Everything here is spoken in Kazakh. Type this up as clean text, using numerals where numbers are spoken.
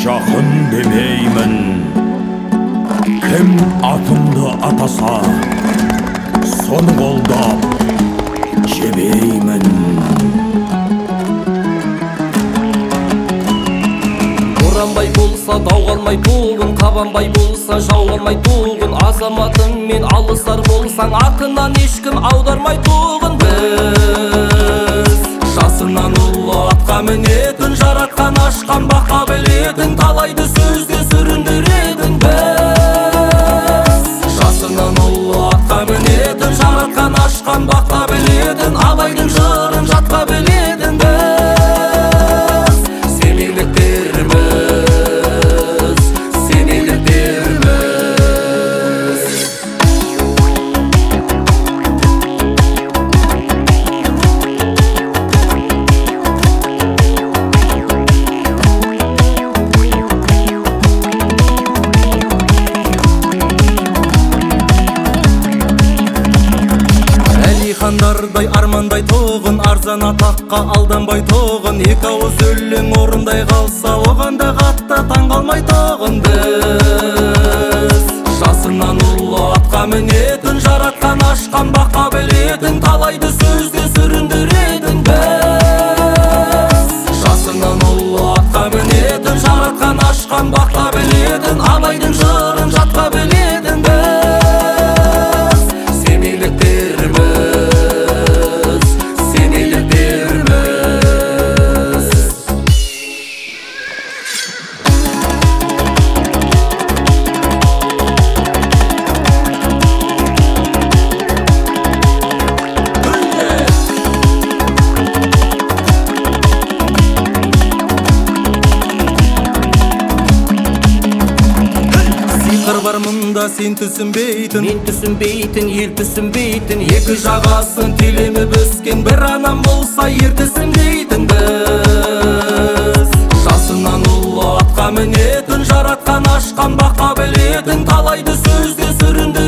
жақын демеймін, кім атымды атаса соны қолдап жебеймін. Боранбай болса дау қалмай туғын, қабанбай болса жау қалмай туғын. Азаматың мен алысар болсаң артынан ешкім аудармай туғын. Біз жасынан ұлы атқа мінетін, жаратқан ашқан бақа білетін, талайды сөзге сүріндіретін. Біз жасынан ұлы атқа мінетін, жаратқан ашқан бақа білетін, абайдың жырын жатқа білетін. Біз семейліктерміз, семейліктерміз. Әлихандардай армандай тоғын, арзан атаққа алданбай тоғын. Екі ауыз өлең орындай қалса оған да қатты таң қалмай тоғын. Біз жасынан ұлы атқа мінетін, жаратқан ашқан бақа білетін, талайды сөзге сүріндіретін. Біз жасынан ұлы атқа мінетін, жаратқан ашқан бақа білетін, абайдың жырын жатқа білетін. Біз семейліктерміз, семейліктерміз. Сиқыр бар мұнда сен түсінбейтін, мен түсінбейтін, ел түсінбейтін. Екі жағасын телемі өскен бір анам болса ер түсінбейтін. Біз жасынан ұлы атқа мінетін, жаратқан ашқан бақа білетін, талайды сөзге сүрінді